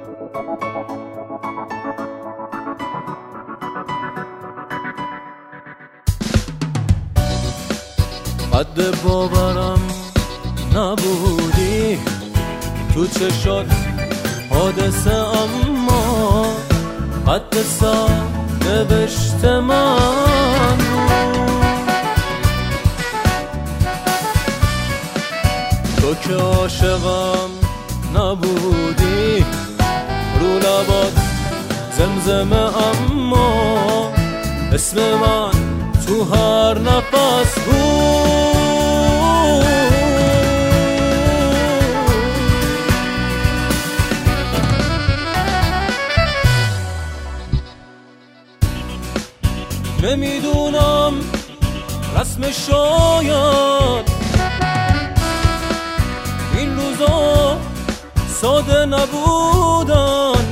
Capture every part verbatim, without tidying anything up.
قد باورم نبودی تو چشات حادثه، اما قد سا نوشت من تو که عاشقم نبودی، رو لبات زمزمه اما اسم من تو هر نفس بود. نمیدونم رسم شاید این روزا ساده نبودن،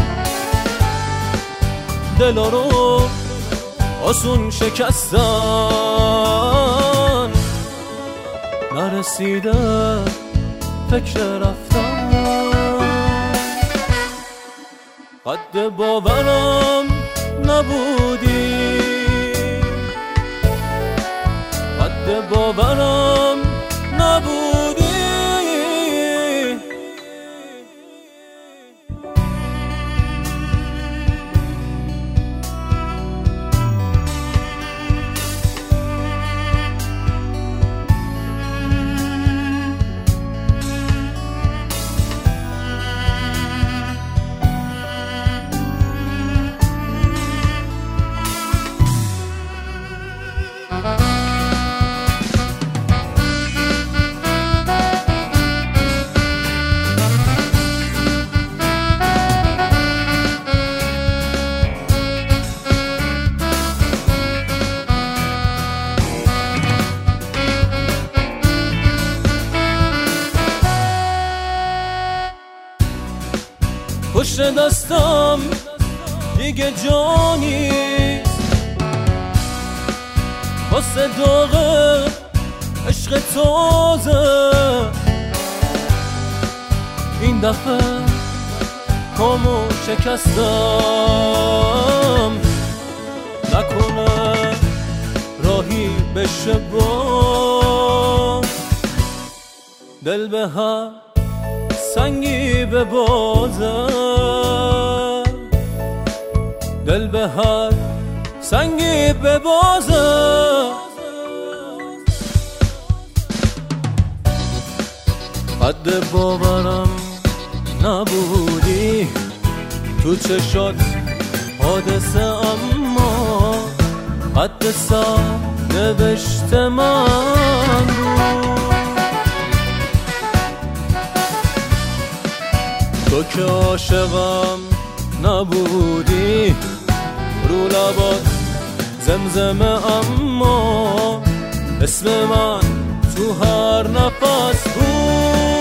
دلا رو آسون شکستن، نرسیده فکر رفتن. قد باورم نبودی، قد باورم نبودی. پشت دستم دیگه جانی واسه داغ عشق تازه، این دفعه پامو شکستم، نکنه راهی بشه با دل به هر سنگی به بازه، دل به هر سنگی به بازه. قد باورم نبودی تو چشات حادثه، اما قد سا نوشت من بود. تو که عاشقم نبودی، رو لبات زمزمه اما اسم من تو هر نفس بود.